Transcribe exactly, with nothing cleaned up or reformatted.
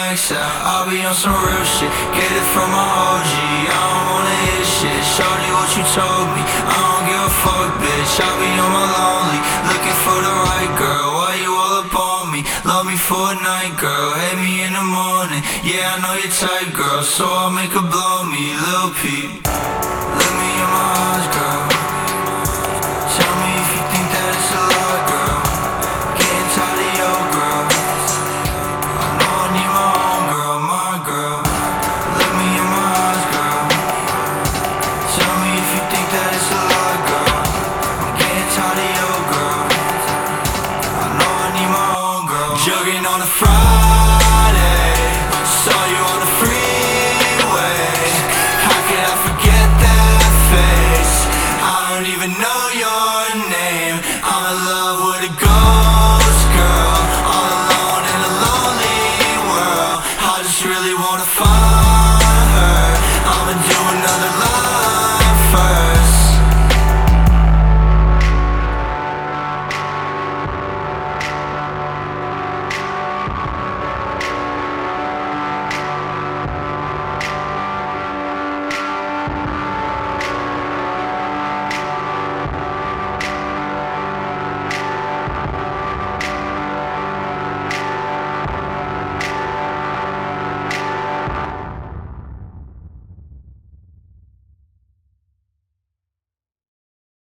max out. I'll be on some real shit, get it from my O G. I don't wanna hear shit, shawty what you told me. I don't give a fuck, bitch, I be on my lonely, looking for the right girl. Why you all up on me? Love me for a night, girl, hate me in the morning. Yeah, I know you're tight, girl, so I'll make her blow me, Lil Peep. Look me in my eyes, girl. Tell me if you think that it's a lie, girl. Getting tired of your girl. I know I need my own girl, my girl. Look me in my eyes, girl. Tell me if you think that it's a lie, girl. I'm getting tired of your girl. I know I need my own girl. Jugging on a Friday.